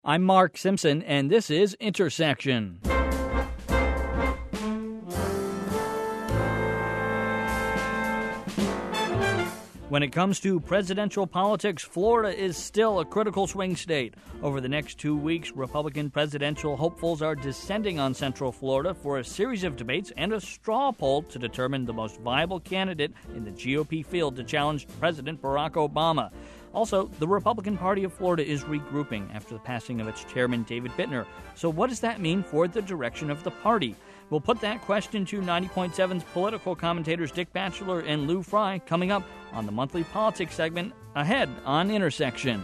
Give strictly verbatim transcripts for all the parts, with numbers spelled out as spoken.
I'm Mark Simpson, and this is Intersection. When it comes to presidential politics, Florida is still a critical swing state. Over the next two weeks, Republican presidential hopefuls are descending on Central Florida for a series of debates and a straw poll to determine the most viable candidate in the G O P field to challenge President Barack Obama. Also, the Republican Party of Florida is regrouping after the passing of its chairman, David Bittner. So what does that mean for the direction of the party? We'll put that question to ninety point seven's political commentators Dick Batchelor and Lou Fry coming up on the monthly politics segment ahead on Intersection.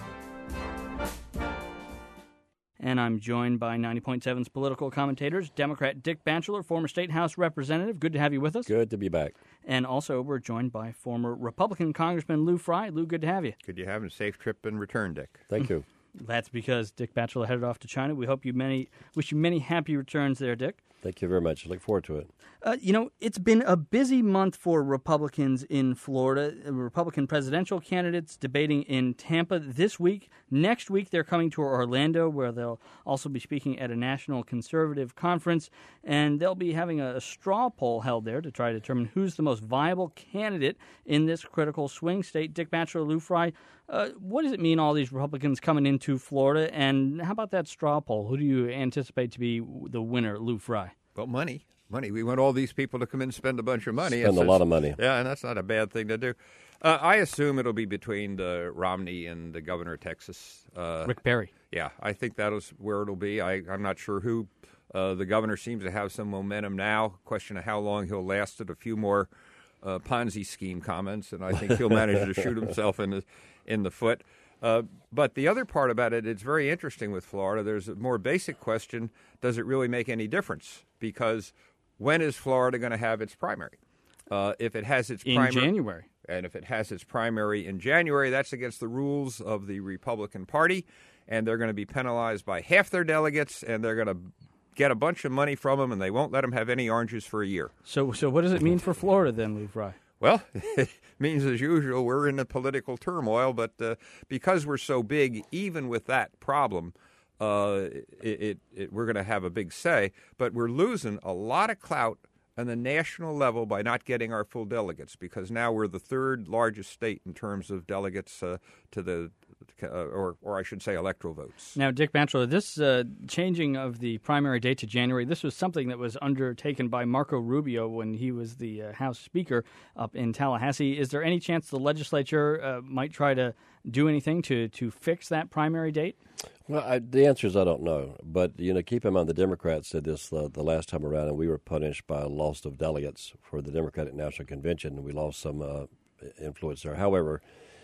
And I'm joined by ninety point seven's political commentators, Democrat Dick Batchelor, former State House Representative. Good to have you with us. Good to be back. And also we're joined by former Republican Congressman Lou Fry. Lou, good to have you. Good to have a safe trip and return, Dick. Thank you. That's because Dick Batchelor headed off to China. We hope you many wish you many happy returns there, Dick. Thank you very much. I look forward to it. Uh, you know, it's been a busy month for Republicans in Florida. Republican presidential candidates debating in Tampa this week. Next week, they're coming to Orlando, where they'll also be speaking at a national conservative conference. And they'll be having a, a straw poll held there to try to determine who's the most viable candidate in this critical swing state. Dick Batchelor, Lou Fry, uh, what does it mean, all these Republicans coming into Florida? And how about that straw poll? Who do you anticipate to be the winner, Lou Fry? Well, money. Money. We want all these people to come in and spend a bunch of money. Spend a lot of money. Yeah, and that's not a bad thing to do. Uh, I assume it'll be between the Romney and the governor of Texas. Uh, Rick Perry. Yeah, I think that'll where it'll be. I, I'm not sure who. Uh, the governor seems to have some momentum now. Question of how long he'll last it. A few more uh, Ponzi scheme comments, and I think he'll manage to shoot himself in the, in the foot. Uh, but the other part about it, it's very interesting with Florida. There's a more basic question. Does it really make any difference? Because when is Florida going to have its primary? Uh, if it has its in primary... January. And if it has its primary in January, that's against the rules of the Republican Party, and they're going to be penalized by half their delegates, and they're going to get a bunch of money from them, and they won't let them have any oranges for a year. So so what does it mean for Florida then, Lou Fry? Well, it means, as usual, we're in a political turmoil, but uh, because we're so big, even with that problem, uh, it, it, it, we're going to have a big say. But we're losing a lot of clout on the national level by not getting our full delegates, because now we're the third largest state in terms of delegates uh, to the Uh, or, or I should say electoral votes. Now, Dick Batchelor, this uh, changing of the primary date to January, this was something that was undertaken by Marco Rubio when he was the uh, House Speaker up in Tallahassee. Is there any chance the legislature uh, might try to do anything to, to fix that primary date? Well, I, the answer is I don't know. But, you know, keep in mind the Democrats did this uh, the last time around, and we were punished by a loss of delegates for the Democratic National Convention, and we lost some uh, influence there. However,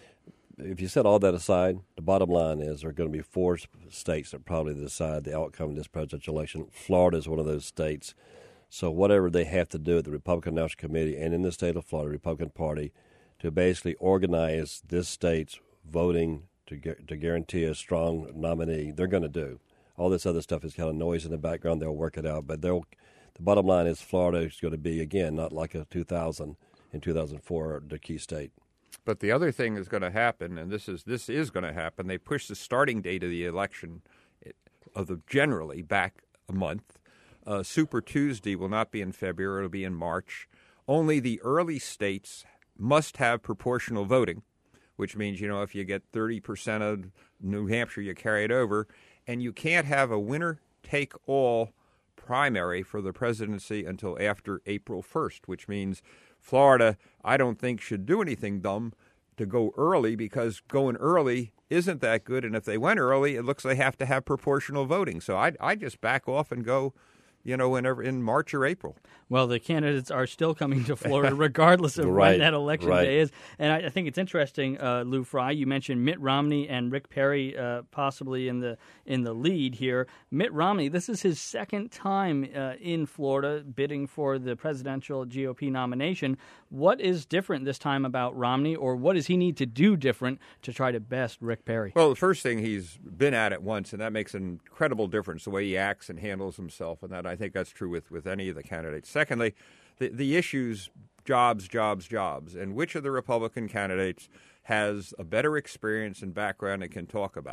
if you set all that aside, the bottom line is there are going to be four states that probably decide the outcome of this presidential election. Florida is one of those states. So whatever they have to do at the Republican National Committee and in the state of Florida, Republican Party, to basically organize this state's voting to to guarantee a strong nominee, they're going to do. All this other stuff is kind of noise in the background. They'll work it out. But they'll. The bottom line is Florida is going to be, again, not like a two thousand in two thousand four, the key state. But the other thing is going to happen, and this is this is going to happen. They push the starting date of the election of the generally back a month. Uh, Super Tuesday will not be in February; it'll be in March. Only the early states must have proportional voting, which means, you know, if you get thirty percent of New Hampshire, you carry it over, and you can't have a winner-take-all primary for the presidency until after April first, which means Florida, I don't think, should do anything dumb to go early, because going early isn't that good. And if they went early, it looks like they have to have proportional voting. So I I just back off and go, you know, whenever in March or April. Well, the candidates are still coming to Florida regardless of right, when that election right. day is. And I, I think it's interesting, uh, Lou Fry, you mentioned Mitt Romney and Rick Perry uh, possibly in the in the lead here. Mitt Romney, this is his second time uh, in Florida bidding for the presidential G O P nomination. What is different this time about Romney, or what does he need to do different to try to best Rick Perry? Well, the first thing, he's been at it once, and that makes an incredible difference, the way he acts and handles himself, and that I think that's true with, with any of the candidates. Secondly, the, the issues, jobs, jobs, jobs, and which of the Republican candidates has a better experience and background and can talk about it.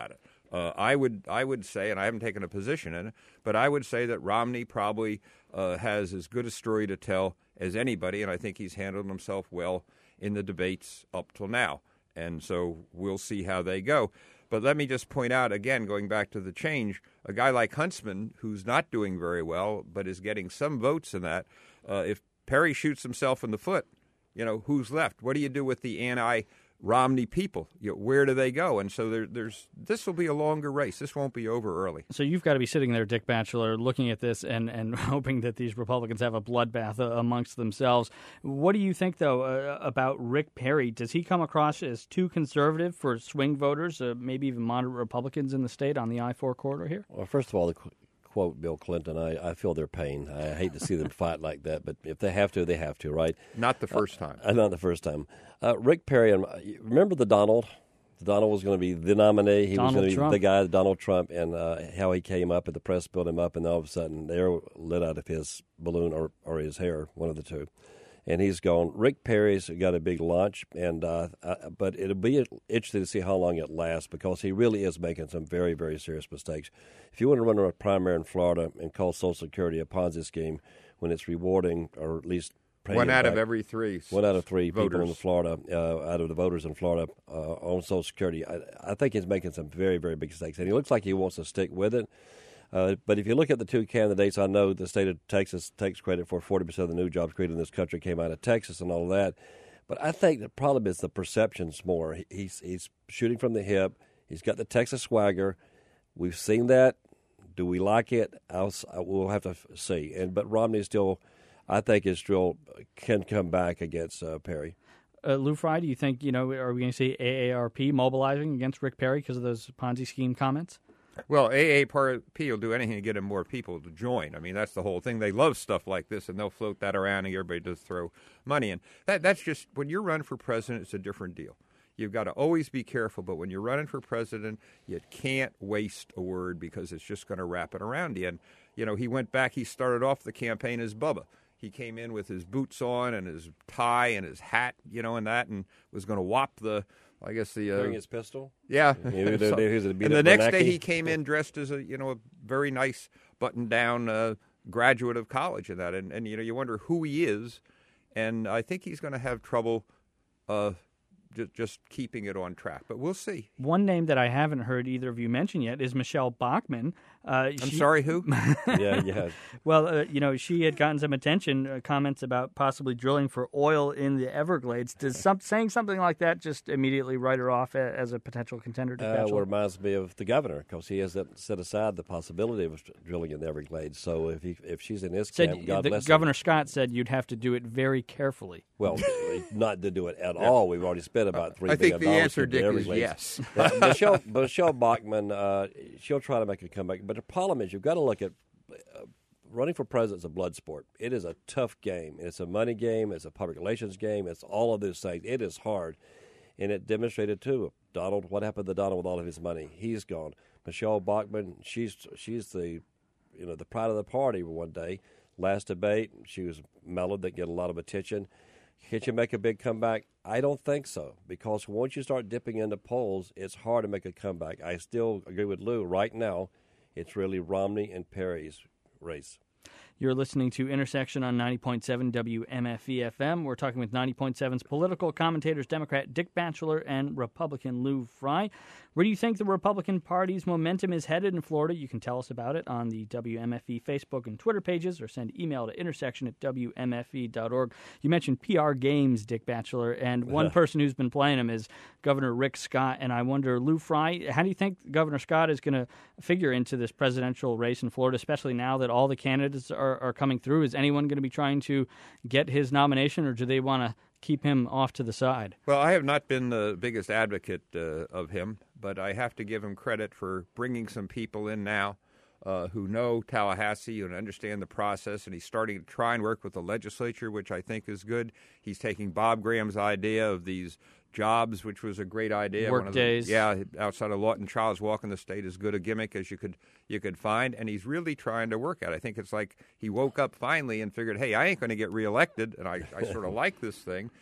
Uh, I would I would say, and I haven't taken a position in it, but I would say that Romney probably uh, has as good a story to tell as anybody, and I think he's handled himself well in the debates up till now. And so we'll see how they go. But let me just point out, again, going back to the change, a guy like Huntsman, who's not doing very well, but is getting some votes in that, uh, if Perry shoots himself in the foot, you know, who's left? What do you do with the anti-Romney people? You know, where do they go? And so there, there's this will be a longer race. This won't be over early. So you've got to be sitting there, Dick Batchelor, looking at this and, and hoping that these Republicans have a bloodbath uh, amongst themselves. What do you think, though, uh, about Rick Perry? Does he come across as too conservative for swing voters, uh, maybe even moderate Republicans in the state on the I four corridor here? Well, first of all, the qu- quote Bill Clinton, I, I feel their pain. I hate to see them fight like that, but if they have to, they have to, right? Not the first time. Uh, not the first time. Uh, Rick Perry, and remember the Donald? Donald was going to be the nominee. He Donald was going to be Trump. the guy, Donald Trump, and uh, how he came up, and the press built him up, and all of a sudden they're lit out of his balloon or, or his hair, one of the two. And he's gone. Rick Perry's got a big launch, and uh, uh, but it'll be interesting to see how long it lasts because he really is making some very, very serious mistakes. If you want to run a primary in Florida and call Social Security a Ponzi scheme when it's rewarding or at least one out back, of every three one out of three voters. people in Florida, uh, out of the voters in Florida uh, on Social Security, I, I think he's making some very, very big mistakes, and he looks like he wants to stick with it. Uh, but if you look at the two candidates, I know the state of Texas takes credit for forty percent of the new jobs created in this country came out of Texas and all of that. But I think the problem is the perceptions more. He, he's he's shooting from the hip. He's got the Texas swagger. We've seen that. Do we like it? I'll, we'll have to see. And but Romney still, I think, is still can come back against uh, Perry. Uh, Lou Fry, do you think, you know, are we going to see A A R P mobilizing against Rick Perry because of those Ponzi scheme comments? Well, A A R P will do anything to get him more people to join. I mean, that's the whole thing. They love stuff like this, and they'll float that around, and everybody does throw money in. That That's just, when you're running for president, it's a different deal. You've got to always be careful, but when you're running for president, you can't waste a word because it's just going to wrap it around you. And, you know, he went back, he started off the campaign as Bubba. He came in with his boots on and his tie and his hat, you know, and that, and was going to whop the, I guess the... Uh, Carrying his pistol? Yeah. Maybe so, they, they, and the next day he came in dressed as a, you know, a very nice button-down uh, graduate of college and that. And, and, you know, you wonder who he is. And I think he's going to have trouble uh, just, just keeping it on track. But we'll see. One name that I haven't heard either of you mention yet is Michelle Bachmann. Uh, I'm she, sorry, who? yeah, yeah. Well, uh, you know, she had gotten some attention, uh, comments about possibly drilling for oil in the Everglades. Does some, saying something like that just immediately write her off a, as a potential contender to Uh, Batchelor? what reminds me of the governor, because he has that set aside the possibility of drilling in the Everglades. So if he, if she's in his said, camp, God the, bless Governor him. Scott said you'd have to do it very carefully. Well, not to do it at all. We've already spent about three I think billion the dollars answer, to the Dick, is Everglades. yes. Uh, Michelle, Michelle Bachmann, uh, she'll try to make a comeback. But the problem is you've got to look at uh, running for president is a blood sport. It is a tough game. It's a money game. It's a public relations game. It's all of those things. It is hard. And it demonstrated, too. Donald, what happened to Donald with all of his money? He's gone. Michelle Bachmann, she's she's the, you know, the pride of the party one day. Last debate, she was mellowed, that get a lot of attention. Can she make a big comeback? I don't think so, because once you start dipping into polls, it's hard to make a comeback. I still agree with Lou. Right now, it's really Romney and Perry's race. You're listening to Intersection on ninety point seven W M F E F M. We're talking with ninety point seven's political commentators, Democrat Dick Batchelor and Republican Lou Fry. Where do you think the Republican Party's momentum is headed in Florida? You can tell us about it on the W M F E Facebook and Twitter pages, or send email to intersection at W M F E dot org. You mentioned P R games, Dick Batchelor, and one person who's been playing them is Governor Rick Scott. And I wonder, Lou Fry, how do you think Governor Scott is going to figure into this presidential race in Florida, especially now that all the candidates are, are coming through? Is anyone going to be trying to get his nomination, or do they want to keep him off to the side? Well, I have not been the biggest advocate uh, of him, but I have to give him credit for bringing some people in now uh, who know Tallahassee and understand the process, and he's starting to try and work with the legislature, which I think is good. He's taking Bob Graham's idea of these jobs, which was a great idea. Work One of the, days. Yeah, outside of Lawton Childs walking the state as good a gimmick as you could you could find, and he's really trying to work at it. I think it's like he woke up finally and figured, hey, I ain't going to get reelected, and I, I sort of like this thing.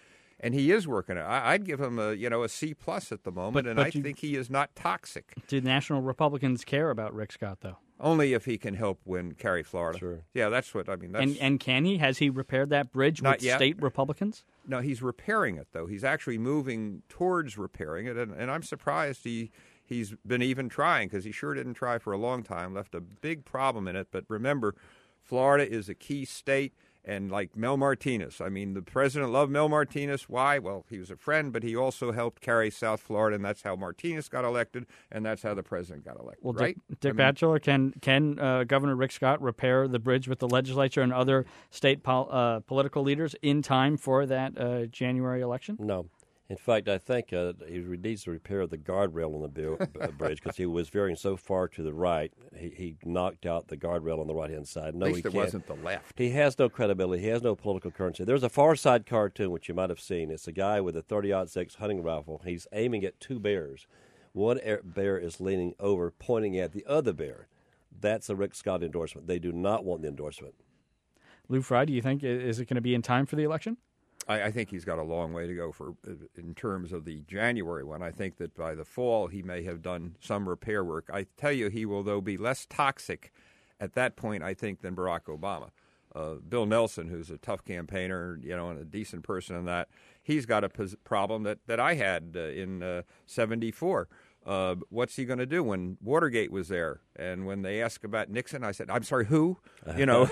And he is working it. I, I'd give him a you know a C plus at the moment, But- and but I you- think he is not toxic. Do national Republicans care about Rick Scott, though? Only if he can help win carry Florida. Sure. Yeah, that's what I mean. That's, And and can he? Has he repaired that bridge Not with yet. state Republicans? No, he's repairing it, though. He's actually moving towards repairing it, and, and I'm surprised he he's been even trying, because he sure didn't try for a long time, left a big problem in it. But remember, Florida is a key state, and like Mel Martinez, I mean, the president loved Mel Martinez. Why? Well, he was a friend, but he also helped carry South Florida, and that's how Martinez got elected, and that's how the president got elected, Well, right? Dick, Dick I mean, Batchelor, can can uh, Governor Rick Scott repair the bridge with the legislature and other state pol- uh, political leaders in time for that uh, January election? No. In fact, I think uh, he needs to repair the guardrail on the bill, uh, bridge because he was veering so far to the right. He, he knocked out the guardrail on the right-hand side. No, at he least it can't. wasn't the left. He has no credibility. He has no political currency. There's a Far Side cartoon, which you might have seen. It's a guy with a thirty aught six hunting rifle. He's aiming at two bears. One air- bear is leaning over, pointing at the other bear. That's a Rick Scott endorsement. They do not want the endorsement. Lou Fry, do you think, is it going to be in time for the election? I, I think he's got a long way to go for in terms of the January one. I think that by the fall he may have done some repair work. I tell you, he will, though, be less toxic at that point, I think, than Barack Obama. Uh, Bill Nelson, who's a tough campaigner, you know, and a decent person in that, he's got a pos- problem that, that I had uh, in uh, seventy-four. Uh, what's he going to do when Watergate was there? And when they asked about Nixon, I said, I'm sorry, who? You know,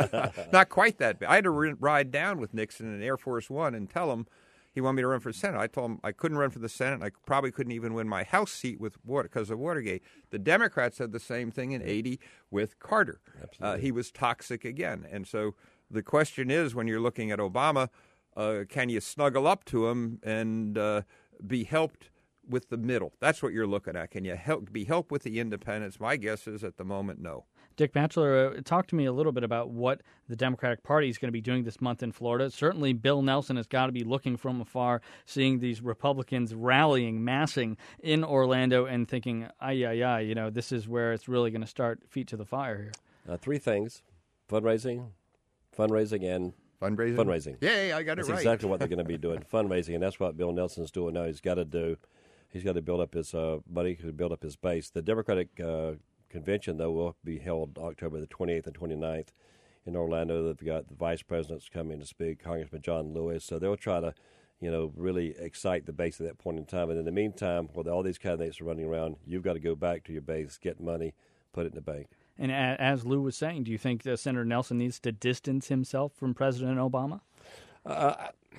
not quite that bad. I had to r- ride down with Nixon in Air Force One and tell him he wanted me to run for Senate. I told him I couldn't run for the Senate. And I probably couldn't even win my House seat with water because of Watergate. The Democrats said the same thing in eighty with Carter. Uh, he was toxic again. And so the question is, when you're looking at Obama, uh, can you snuggle up to him and uh, be helped with the middle? That's what you're looking at. Can you help be helped with the independents? My guess is at the moment, no. Dick Batchelor, uh, talk to me a little bit about what the Democratic Party is going to be doing this month in Florida. Certainly, Bill Nelson has got to be looking from afar, seeing these Republicans rallying, massing in Orlando, and thinking, ay, ay, ay, you know, this is where it's really going to start feet to the fire here. Uh, three things: fundraising, fundraising, and Fundraising? fundraising. Yeah, I got That's it right. exactly what they're going to be doing, fundraising, and that's what Bill Nelson's doing now. He's got to do. He's got to build up his uh, money to build up his base. The Democratic uh, convention, though, will be held October the twenty-eighth and twenty-ninth in Orlando. They've got the vice presidents coming to speak, Congressman John Lewis. So they'll try to, you know, really excite the base at that point in time. And in the meantime, while all these candidates are running around, you've got to go back to your base, get money, put it in the bank. And a- as Lou was saying, do you think uh, Senator Nelson needs to distance himself from President Obama? Uh,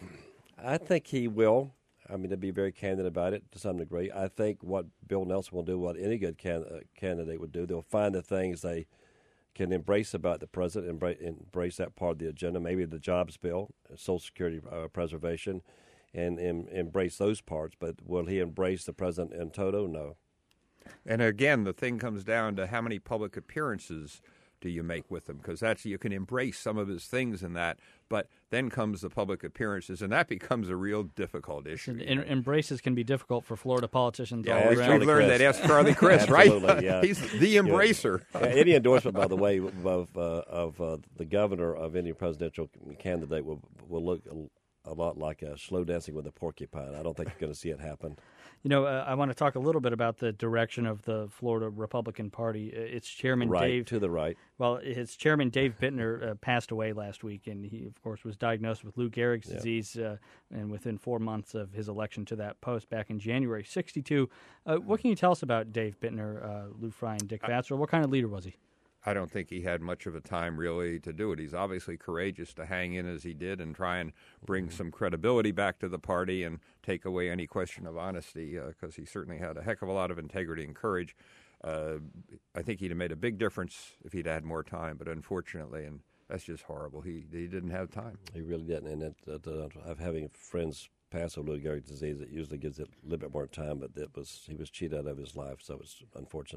I think he will. I mean, to be very candid about it to some degree. I think what Bill Nelson will do, what any good can, uh, candidate would do, they'll find the things they can embrace about the president, embrace, embrace that part of the agenda, maybe the jobs bill, Social Security uh, preservation, and, and embrace those parts. But will he embrace the president in toto? No. And again, the thing comes down to how many public appearances do you make with him? Because that's you can embrace some of his things in that, but then comes the public appearances, and that becomes a real difficult issue. En- embraces can be difficult for Florida politicians all Yeah, ask we've around. Charlie learned Crist. that. Ask Charlie Crist, right? Absolutely, yeah. He's the embracer. Yeah, any endorsement, by the way, of uh, of uh, the governor of any presidential candidate will will look a, a lot like a slow dancing with a porcupine. I don't think you're going to see it happen. You know, uh, I want to talk a little bit about the direction of the Florida Republican Party. Uh, Its chairman, Right, Dave. to the right. Well, its chairman, Dave Bittner, uh, passed away last week, and he, of course, was diagnosed with Lou Gehrig's Yeah. disease, uh, and within four months of his election to that post back in January, sixty-two. Uh, what can you tell us about Dave Bittner, uh, Lou Fry, and Dick Batchelor? What kind of leader was he? I don't think he had much of a time really to do it. He's obviously courageous to hang in as he did and try and bring some credibility back to the party and take away any question of honesty, because uh, he certainly had a heck of a lot of integrity and courage. Uh, I think he'd have made a big difference if he'd had more time, but unfortunately, and that's just horrible, he he didn't have time. He really didn't. And it, it, uh, of having friends pass with Lou Gehrig's disease, it usually gives it a little bit more time, but it was he was cheated out of his life, so it's unfortunate.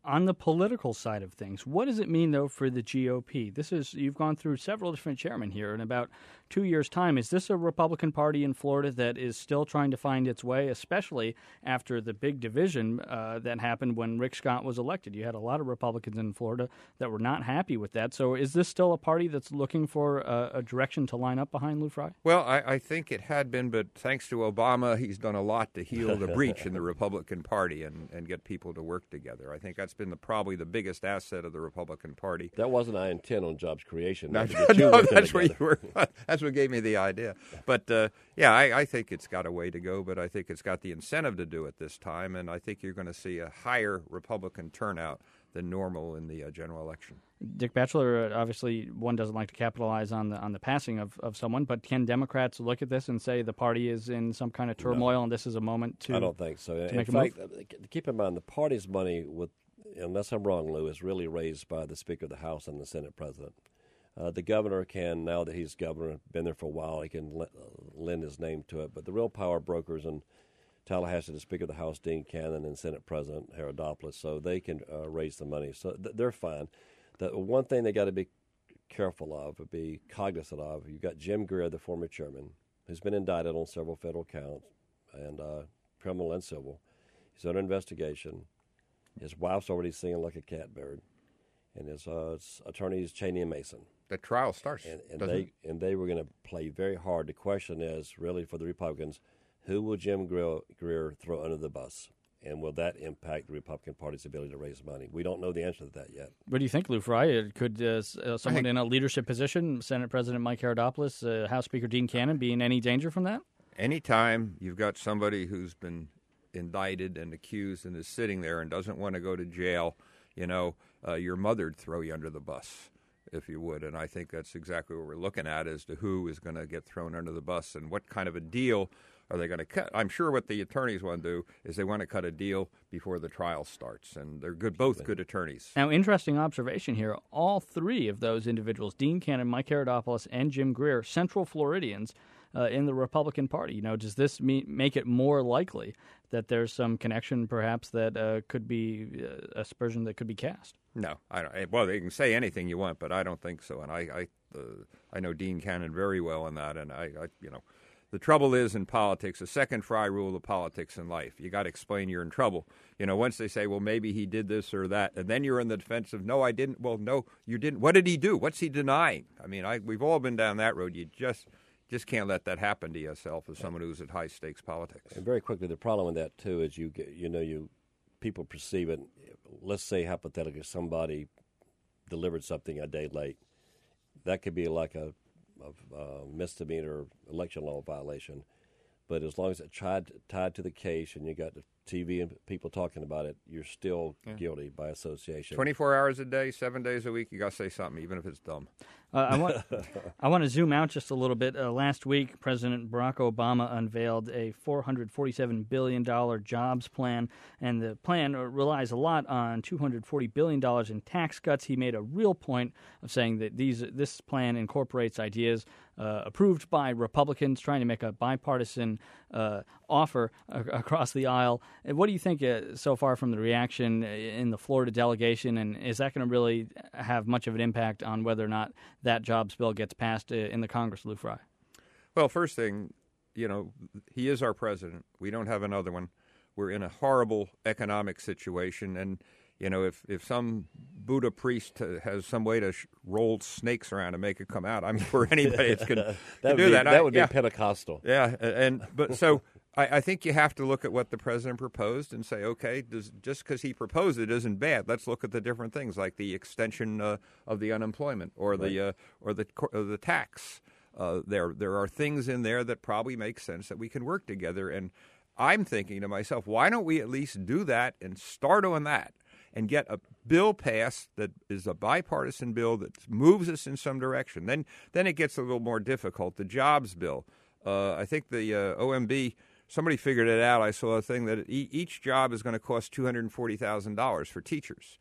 On the political side of things, what does it mean, though, for the G O P? This is you've gone through several different chairmen here in about two years' time. Is this a Republican Party in Florida that is still trying to find its way, especially after the big division uh, that happened when Rick Scott was elected? You had a lot of Republicans in Florida that were not happy with that. So is this still a party that's looking for a, a direction to line up behind, Lou Fry? Well, I, I think it had been, but thanks to Obama, he's done a lot to heal the breach in the Republican Party and, and get people to work together. I think that's been the, probably the biggest asset of the Republican Party. That wasn't I intend on jobs creation. No, no, that's what you were. That's what gave me the idea. But uh, yeah, I, I think it's got a way to go. But I think it's got the incentive to do it this time, and I think you're going to see a higher Republican turnout than normal in the uh, general election. Dick Batchelor, obviously, one doesn't like to capitalize on the on the passing of, of someone, but can Democrats look at this and say the party is in some kind of turmoil no. and this is a moment to? I don't think so. To in make fact, a move? keep in mind the party's money, with, unless I'm wrong, Lou, is really raised by the Speaker of the House and the Senate President. Uh, the governor can, now that he's governor, been there for a while, he can le- lend his name to it. But the real power brokers in Tallahassee, the Speaker of the House, Dean Cannon, and Senate President Herodopoulos, so they can uh, raise the money. So th- they're fine. The one thing they got to be careful of, or be cognizant of, you've got Jim Greer, the former chairman, who's been indicted on several federal counts, and uh, criminal and civil. He's under investigation. His wife's already singing like a catbird, and his, uh, his attorney is Cheney and Mason. The trial starts, and, and they it? and they were going to play very hard. The question is really for the Republicans: who will Jim Greer, Greer throw under the bus, and will that impact the Republican Party's ability to raise money? We don't know the answer to that yet. What do you think, Lou Fry? Could uh, uh, someone think, in a leadership position, Senate President Mike Herodopoulos, uh, House Speaker Dean Cannon, be in any danger from that? Anytime you've got somebody who's been indicted and accused and is sitting there and doesn't want to go to jail, you know, uh, your mother'd throw you under the bus, if you would. And I think that's exactly what we're looking at as to who is going to get thrown under the bus and what kind of a deal are they going to cut. I'm sure what the attorneys want to do is they want to cut a deal before the trial starts, and they're good, both good attorneys. Now, interesting observation here. All three of those individuals, Dean Cannon, Mike Herodopoulos, and Jim Greer, Central Floridians uh, in the Republican Party. You know, does this mean, make it more likely that there's some connection, perhaps, that uh, could be uh, aspersion that could be cast? No, I don't. Well, they can say anything you want, but I don't think so. And I, I, uh, I know Dean Cannon very well in that, and I, I, you know, the trouble is in politics, the second Fry rule of politics in life, you got to explain you're in trouble. You know, once they say, well, maybe he did this or that, and then you're in the defensive. No, I didn't. Well, no, you didn't. What did he do? What's he denying? I mean, I, we've all been down that road. You just just can't let that happen to yourself as someone who's at high stakes politics. And very quickly, the problem with that too is you get, you know, you people perceive it. Let's say hypothetically somebody delivered something a day late. That could be like a, a, a misdemeanor election law violation. But as long as it's tied, tied to the case and you got the T V and people talking about it, you're still yeah. guilty by association. twenty-four hours a day, seven days a week, you got to say something, even if it's dumb. Uh, I want I want to zoom out just a little bit. Uh, last week, President Barack Obama unveiled a four hundred forty-seven billion dollars jobs plan, and the plan relies a lot on two hundred forty billion dollars in tax cuts. He made a real point of saying that these this plan incorporates ideas uh, approved by Republicans, trying to make a bipartisan uh, offer uh, across the aisle. What do you think uh, so far from the reaction in the Florida delegation, and is that going to really have much of an impact on whether or not that jobs bill gets passed uh, in the Congress, Lou Fry? Well, first thing, you know, he is our president. We don't have another one. We're in a horrible economic situation, and, you know, if, if some Buddha priest has some way to sh- roll snakes around and make it come out, I'm sure anybody can, can do be, that. That I, would yeah. be Pentecostal. Yeah, and but so I, I think you have to look at what the president proposed and say, okay, does, just because he proposed it isn't bad. Let's look at the different things like the extension uh, of the unemployment or right. the uh, or the or the tax. Uh, there there are things in there that probably make sense that we can work together. And I'm thinking to myself, why don't we at least do that and start on that and get a bill passed that is a bipartisan bill that moves us in some direction? Then then it gets a little more difficult. The jobs bill. Uh, I think the uh, O M B. Somebody figured it out. I saw a thing that each job is going to cost two hundred forty thousand dollars for teachers.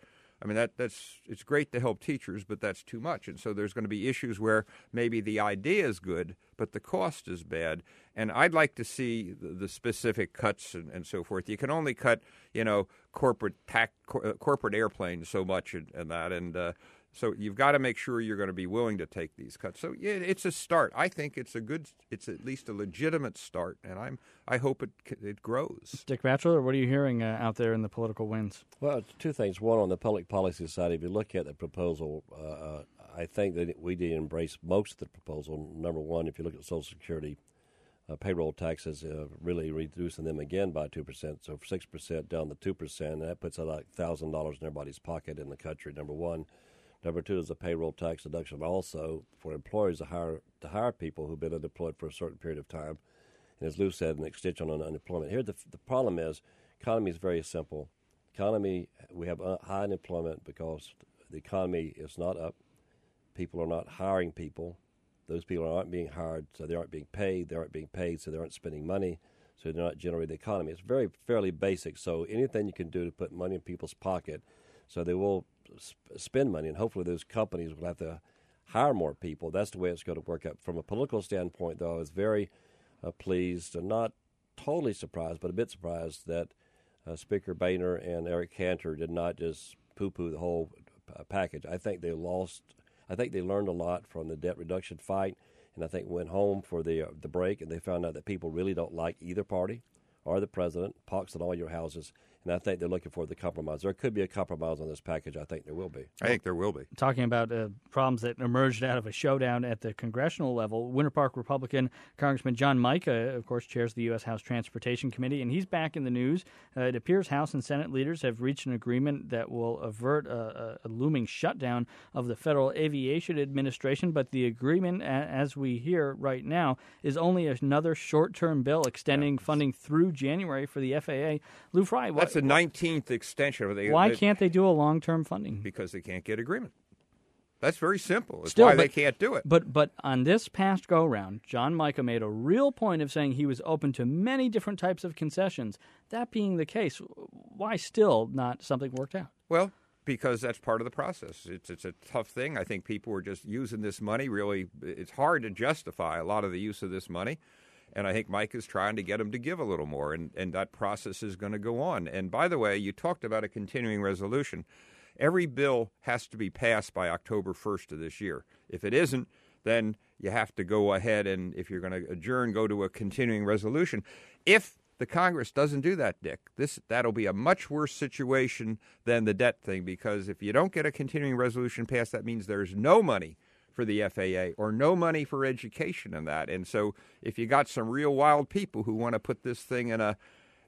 I mean, that that's it's great to help teachers, but that's too much. And so there's going to be issues where maybe the idea is good, but the cost is bad. And I'd like to see the, the specific cuts and, and so forth. You can only cut, you know, corporate tax, cor- corporate airplanes so much and, and that. And uh, so you've got to make sure you're going to be willing to take these cuts. So yeah, it's a start. I think it's a good, it's at least a legitimate start, and I'm I hope it it grows. Dick Batchelor, what are you hearing uh, out there in the political winds? Well, two things. One, on the public policy side, if you look at the proposal, uh, I think that we did embrace most of the proposal. Number one, if you look at Social Security, uh, payroll taxes, uh, really reducing them again by two percent, so six percent down to two percent, and that puts like one thousand dollars in everybody's pocket in the country, number one. Number two is a payroll tax deduction also for employers to hire to hire people who've been unemployed for a certain period of time. And as Lou said, an extension on unemployment. Here, the, the problem is, economy is very simple. Economy, we have high unemployment because the economy is not up. People are not hiring people. Those people aren't being hired, so they aren't being paid. They aren't being paid, so they aren't spending money, so they're not generating the economy. It's very fairly basic. So anything you can do to put money in people's pocket so they will spend money, and hopefully those companies will have to hire more people. That's the way it's going to work out. From a political standpoint, though, I was very uh, pleased and not totally surprised, but a bit surprised that uh, Speaker Boehner and Eric Cantor did not just poo-poo the whole uh, package. I think they lost. I think they learned a lot from the debt reduction fight, and I think went home for the uh, the break, and they found out that people really don't like either party or the president. Pox in all your houses. And I think they're looking for the compromise. There could be a compromise on this package. I think there will be. I think there will be. Talking about uh, problems that emerged out of a showdown at the congressional level, Winter Park Republican Congressman John Mica, of course, chairs the U S House Transportation Committee, and he's back in the news. Uh, it appears House and Senate leaders have reached an agreement that will avert a, a, a looming shutdown of the Federal Aviation Administration, but the agreement, a, as we hear right now, is only another short-term bill extending yeah. funding through January for the F A A. Lou Fry, what? That's the nineteenth extension. They, Why they, can't they do a long-term funding? Because they can't get agreement. That's very simple. That's Still, why but, they can't do it. But but on this past go-round, John Mica made a real point of saying he was open to many different types of concessions. That being the case, why still not something worked out? Well, because that's part of the process. It's it's a tough thing. I think people are just using this money. Really, it's hard to justify a lot of the use of this money. And I think Mike is trying to get them to give a little more, and, and that process is going to go on. And by the way, you talked about a continuing resolution. Every bill has to be passed by October first of this year. If it isn't, then you have to go ahead and, if you're going to adjourn, go to a continuing resolution. If the Congress doesn't do that, Dick, this that'll be a much worse situation than the debt thing, because if you don't get a continuing resolution passed, that means there's no money for the F A A or no money for education in that. And so if you got some real wild people who want to put this thing in a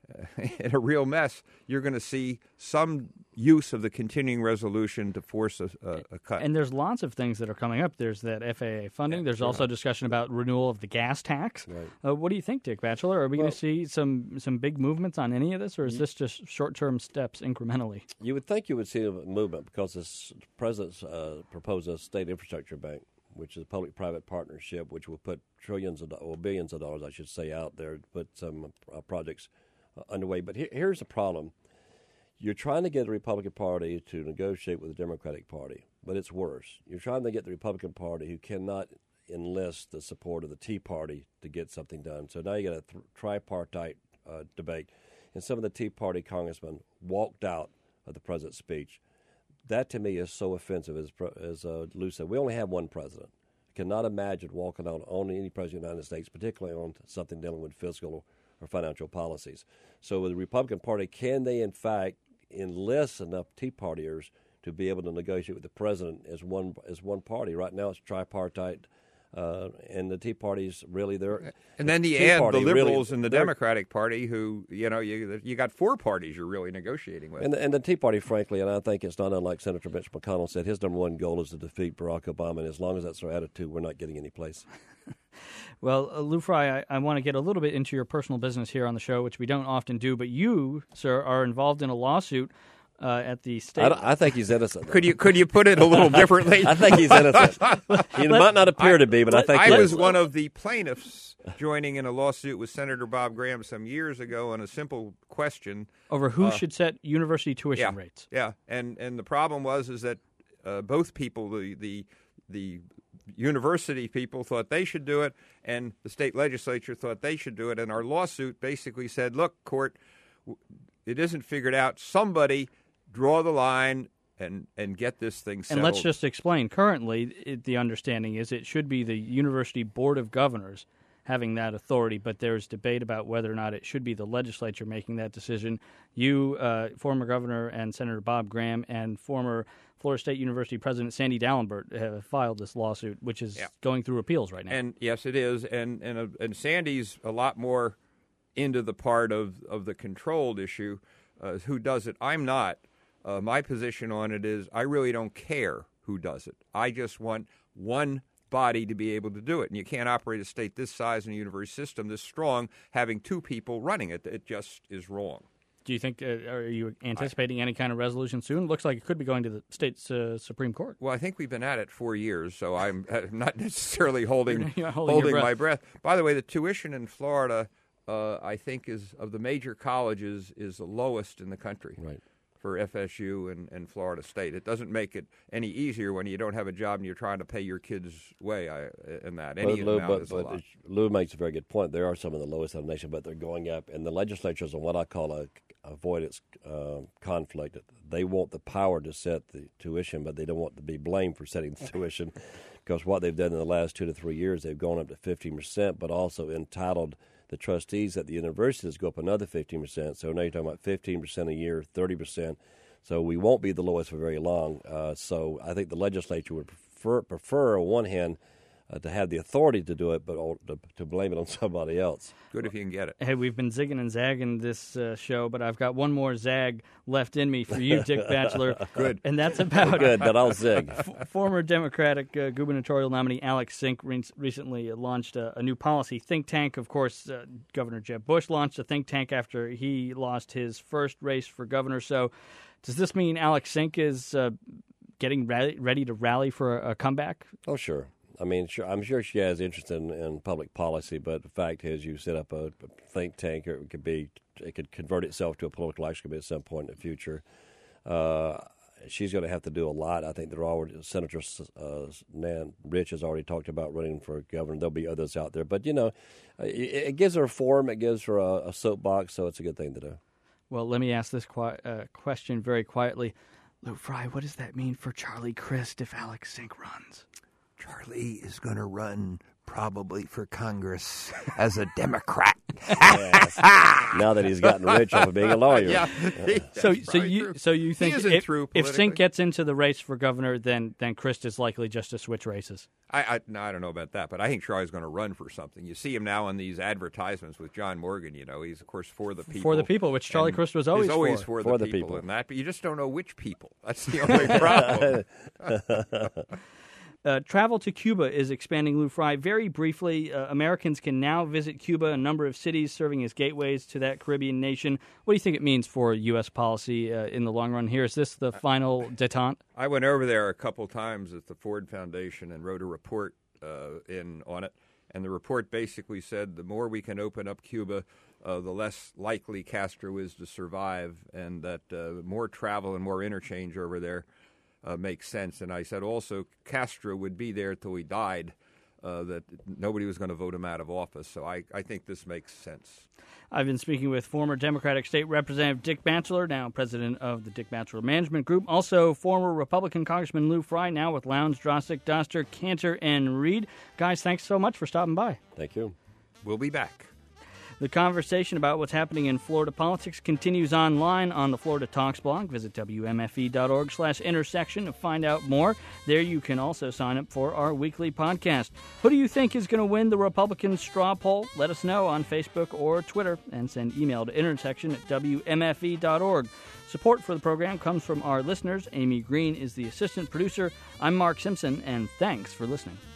in a real mess, you're going to see some use of the continuing resolution to force a, a, a cut. And there's lots of things that are coming up. There's that F A A funding. There's yeah. also discussion about renewal of the gas tax. Right. Uh, what do you think, Dick Batchelor? Are we well, going to see some, some big movements on any of this, or is this just short-term steps incrementally? You would think you would see a movement because the president's uh, proposed a state infrastructure bank, which is a public-private partnership, which will put trillions of or billions of dollars, I should say, out there to put some uh, projects uh, underway. But he- here's the problem. You're trying to get the Republican Party to negotiate with the Democratic Party, but it's worse. You're trying to get the Republican Party, who cannot enlist the support of the Tea Party to get something done. So now you got a th- tripartite uh, debate. And some of the Tea Party congressmen walked out of the president's speech. That, to me, is so offensive. As, as uh, Lou said, we only have one president. I cannot imagine walking out on any president of the United States, particularly on something dealing with fiscal or financial policies. So with the Republican Party, can they, in fact, enlist enough Tea Partiers to be able to negotiate with the president as one as one party? Right now it's tripartite, uh, and the Tea Party's really there. And then you Tea add Party the liberals really, in the Democratic Party, who, you know, you you got four parties you're really negotiating with. And the, and the Tea Party, frankly, and I think it's not unlike Senator Mitch McConnell said, his number one goal is to defeat Barack Obama, and as long as that's their attitude, we're not getting any place. Well, uh, Lou Fry, I, I want to get a little bit into your personal business here on the show, which we don't often do, but you, sir, are involved in a lawsuit uh, at the state. I, don't- I think he's innocent. Could you could you put it a little differently? I think he's innocent. He might not appear to be, but I think I he was is. one of the plaintiffs joining in a lawsuit with Senator Bob Graham some years ago on a simple question over who uh, should set university tuition yeah, rates. Yeah, and and the problem was is that uh, both people, the the the university people thought they should do it, and the state legislature thought they should do it. And our lawsuit basically said, look, court, it isn't figured out. Somebody draw the line and, and get this thing settled. And let's just explain. Currently, it, the understanding is it should be the University Board of Governors having that authority, but there's debate about whether or not it should be the legislature making that decision. You, uh, former Governor and Senator Bob Graham, and former Florida State University President Sandy Dallenbert have filed this lawsuit, which is yeah. going through appeals right now. And yes, it is. And and uh, and Sandy's a lot more into the part of, of the controlled issue. Uh, who does it? I'm not. Uh, my position on it is I really don't care who does it. I just want one body to be able to do it. And you can't operate a state this size and a university system this strong having two people running it. It just is wrong. Do you think, uh, are you anticipating any kind of resolution soon? Looks like it could be going to the state's uh, Supreme Court. Well, I think we've been at it four years, so I'm not necessarily holding You're holding, holding your my breath. By the way, the tuition in Florida, uh, I think, is of the major colleges, is the lowest in the country. Right. For F S U and, and Florida State. It doesn't make it any easier when you don't have a job and you're trying to pay your kids' way I, in that. Any But Lou, amount but, is a but lot. Lou makes a very good point. There are some of the lowest in the nation, but they're going up. And the legislatures on what I call a avoidance uh, conflict. They want the power to set the tuition, but they don't want to be blamed for setting the tuition, because what they've done in the last two to three years, they've gone up to fifteen percent, but also entitled the trustees at the universities go up another fifteen percent. So now you're talking about fifteen percent a year, thirty percent. So we won't be the lowest for very long. Uh, so I think the legislature would prefer, prefer on one hand, uh, to have the authority to do it, but to, to blame it on somebody else. Good if you can get it. Hey, we've been zigging and zagging this uh, show, but I've got one more zag left in me for you, Dick Batchelor. Good. And that's about Good, but I'll zig. F- former Democratic uh, gubernatorial nominee Alex Sink re- recently launched a, a new policy think tank. Of course, uh, Governor Jeb Bush launched a think tank after he lost his first race for governor. So does this mean Alex Sink is uh, getting ready, ready to rally for a, a comeback? Oh, sure. I mean, sure, I'm sure she has interest in, in public policy, but the fact is, you set up a, a think tank, or it could be, it could convert itself to a political action committee at some point in the future. Uh, she's going to have to do a lot. I think there are already Senator uh, Nan Rich has already talked about running for governor. There'll be others out there, but you know, it, it gives her a forum, it gives her a, a soapbox, so it's a good thing to do. Well, let me ask this qui- uh, question very quietly. Lou Fry, what does that mean for Charlie Crist if Alex Sink runs? Charlie is going to run probably for Congress as a Democrat. Yes. Now that he's gotten rich off of being a lawyer. Yeah. So, That's so probably you, true. so you think isn't if, through if politically. Sink gets into the race for governor, then then Crist is likely just to switch races? I, I, no, I don't know about that, but I think Charlie's going to run for something. You see him now on these advertisements with John Morgan. You know, he's of course for the people. For the people, which Charlie And Crist was always he's always for. for, For the, the people, people. and that, but you just don't know which people. That's the only problem. Uh, travel to Cuba is expanding, Lou Fry. Very briefly, uh, Americans can now visit Cuba, a number of cities serving as gateways to that Caribbean nation. What do you think it means for U S policy uh, in the long run here? Is this the final detente? I went over there a couple times at the Ford Foundation and wrote a report uh, in on it. And the report basically said the more we can open up Cuba, uh, the less likely Castro is to survive, and that uh, more travel and more interchange over there uh, makes sense. And I said also Castro would be there till he died, uh, that nobody was going to vote him out of office. So I, I think this makes sense. I've been speaking with former Democratic State Representative Dick Batchelor, now president of the Dick Batchelor Management Group. Also, former Republican Congressman Lou Fry, now with Lowndes, Drostick, Doster, Cantor, and Reed. Guys, thanks so much for stopping by. Thank you. We'll be back. The conversation about what's happening in Florida politics continues online on the Florida Talks blog. Visit W M F E dot org slash intersection to find out more. There you can also sign up for our weekly podcast. Who do you think is going to win the Republican straw poll? Let us know on Facebook or Twitter, and send email to intersection at W M F E dot org. Support for the program comes from our listeners. Amy Green is the assistant producer. I'm Mark Simpson, and thanks for listening.